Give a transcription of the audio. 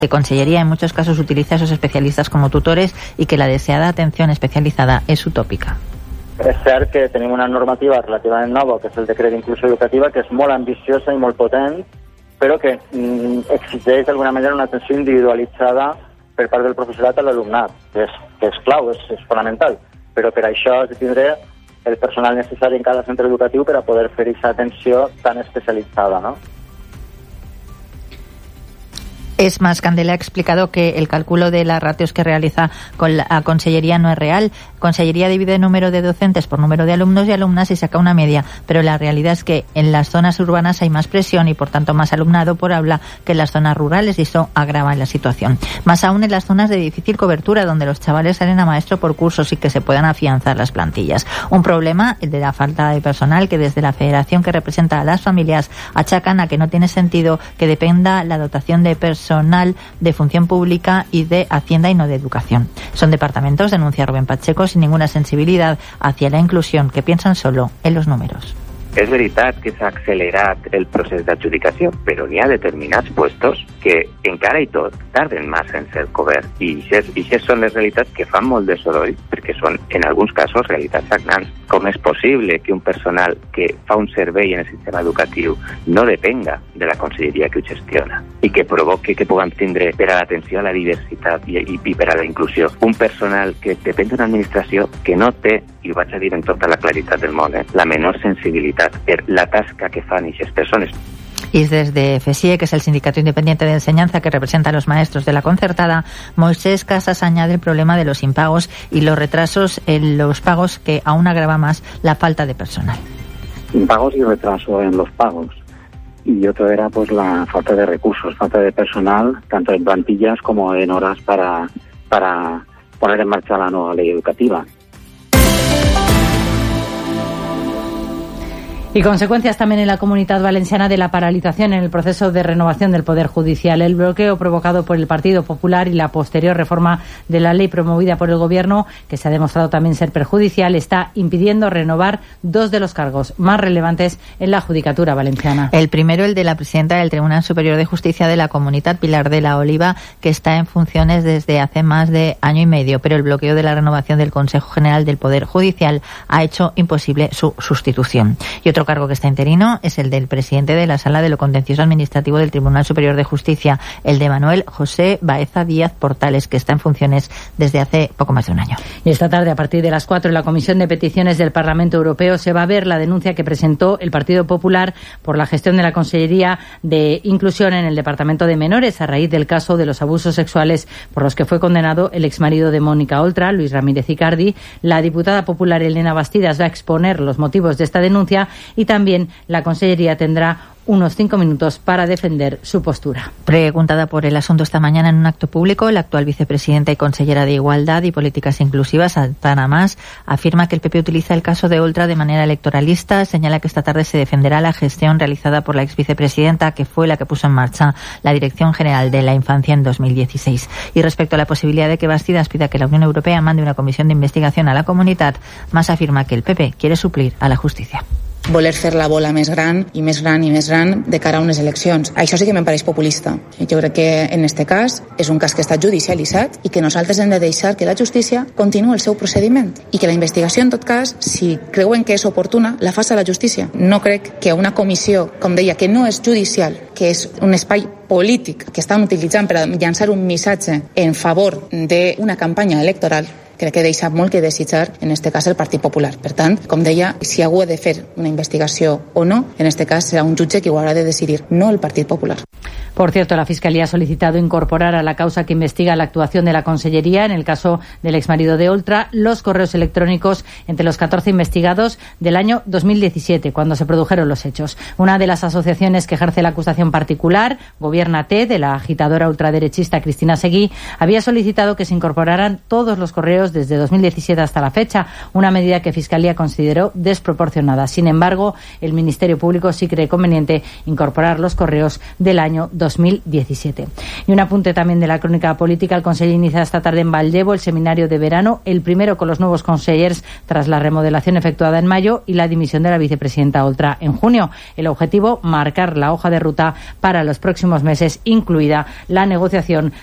que Consellería en muchos casos utiliza a esos especialistas como tutores y que la deseada atención especializada és utòpica. És cert que tenim una normativa relativament nova, que és el decret d'inclusió educativa, que és molt ambiciosa i molt potent, però que exigeix d'alguna manera una atenció individualitzada per part del professorat a l'alumnat, que és clau, és fonamental. Però per això has de tindre el personal necessari en cada centre educatiu per a poder fer aquesta atenció tan especialitzada, ¿no? Es más, Candela ha explicado que el cálculo de las ratios que realiza con la Consellería no es real. Consellería divide el número de docentes por número de alumnos y alumnas y saca una media, pero la realidad es que en las zonas urbanas hay más presión y por tanto más alumnado por aula que en las zonas rurales y eso agrava la situación. Más aún en las zonas de difícil cobertura donde los chavales salen a maestro por cursos y que se puedan afianzar las plantillas. Un problema, el de la falta de personal, que desde la federación que representa a las familias achacan a que no tiene sentido que dependa la dotación de personal de función pública y de Hacienda y no de educación. Son departamentos, denuncia Rubén Pacheco, sin ninguna sensibilidad hacia la inclusión, que piensan solo en los números. És veritat que s'ha accelerat el procés d'adjudicació, però n'hi ha determinats puestos que encara i tot tarden massa en ser coberts. I aquestes són les realitats que fan molt de soroll, perquè són, en alguns casos, realitats sagnants. Com és possible que un personal que fa un servei en el sistema educatiu no depenga de la conselleria que ho gestiona i que provoqui que puguem tindre per a l'atenció a la diversitat i per a la inclusió un personal que depèn d'una administració que no té, i ho vaig a dir en tota la claritat del món, la menor sensibilitat per la tasca que fan aquestes persones. Y desde FESIE, que es el Sindicato Independiente de Enseñanza que representa a los maestros de la concertada, Moisés Casas añade el problema de los impagos y los retrasos en los pagos, que aún agrava más la falta de personal. Impagos y retraso en los pagos. Y otro era pues la falta de recursos, falta de personal, tanto en plantillas como en horas para poner en marcha la nueva ley educativa. Y consecuencias también en la Comunitat Valenciana de la paralización en el proceso de renovación del Poder Judicial. El bloqueo provocado por el Partido Popular y la posterior reforma de la ley promovida por el Gobierno, que se ha demostrado también ser perjudicial, está impidiendo renovar dos de los cargos más relevantes en la Judicatura valenciana. El primero, el de la presidenta del Tribunal Superior de Justicia de la Comunitat, Pilar de la Oliva, que está en funciones desde hace más de año y medio, pero el bloqueo de la renovación del Consejo General del Poder Judicial ha hecho imposible su sustitución. Y otro cargo que está interino es el del presidente de la Sala de lo Contencioso Administrativo del Tribunal Superior de Justicia, el de Manuel José Baeza Díaz Portales, que está en funciones desde hace poco más de un año. Y esta tarde, a partir de las 4, en la Comisión de Peticiones del Parlamento Europeo se va a ver la denuncia que presentó el Partido Popular por la gestión de la Consellería de Inclusión en el Departamento de Menores a raíz del caso de los abusos sexuales por los que fue condenado el exmarido de Mónica Oltra, Luis Ramírez Icardi. La diputada popular Elena Bastidas va a exponer los motivos de esta denuncia y también la Consellería tendrá unos 5 minutos para defender su postura. Preguntada por el asunto esta mañana en un acto público, la actual vicepresidenta y consellera de Igualdad y Políticas Inclusivas, Altana Mas, afirma que el PP utiliza el caso de Oltra de manera electoralista. Señala que esta tarde se defenderá la gestión realizada por la exvicepresidenta, que fue la que puso en marcha la Dirección General de la Infancia en 2016. Y respecto a la posibilidad de que Bastidas pida que la Unión Europea mande una comisión de investigación a la Comunitat, Mas afirma que el PP quiere suplir a la justicia. Voler fer la bola més gran i més gran i més gran de cara a unes eleccions. Això sí que me'n pareix populista. Jo crec que en este cas és un cas que està judicialitzat i que nosaltres hem de deixar que la justícia continuï el seu procediment i que la investigació, en tot cas, si creuen que és oportuna, la faci la justícia. No crec que una comissió, com deia, que no és judicial, que és un espai polític que estan utilitzant per a llançar un missatge en favor d'una campanya electoral, crec que deixa molt que desitjar, en este cas, el Partit Popular. Per tant, com deia, si algú ha de fer una investigació o no, en este cas serà un jutge que ho haurà de decidir, no el Partit Popular. Por cierto, la Fiscalía ha solicitado incorporar a la causa que investiga la actuación de la Consellería en el caso del exmarido de Oltra los correos electrónicos entre los 14 investigados del año 2017, cuando se produjeron los hechos. Una de las asociaciones que ejerce la acusación particular, Gobiérnate, de la agitadora ultraderechista Cristina Seguí, había solicitado que se incorporaran todos los correos correos desde 2017 hasta la fecha, una medida que Fiscalía consideró desproporcionada. Sin embargo, el Ministerio Público sí cree conveniente incorporar los correos del año 2017. Y un apunte también de la crónica política. El Consell inicia esta tarde en Vallevo el seminario de verano, el primero con los nuevos consellers tras la remodelación efectuada en mayo y la dimisión de la vicepresidenta Oltra en junio. El objetivo, marcar la hoja de ruta para los próximos meses, incluida la negociación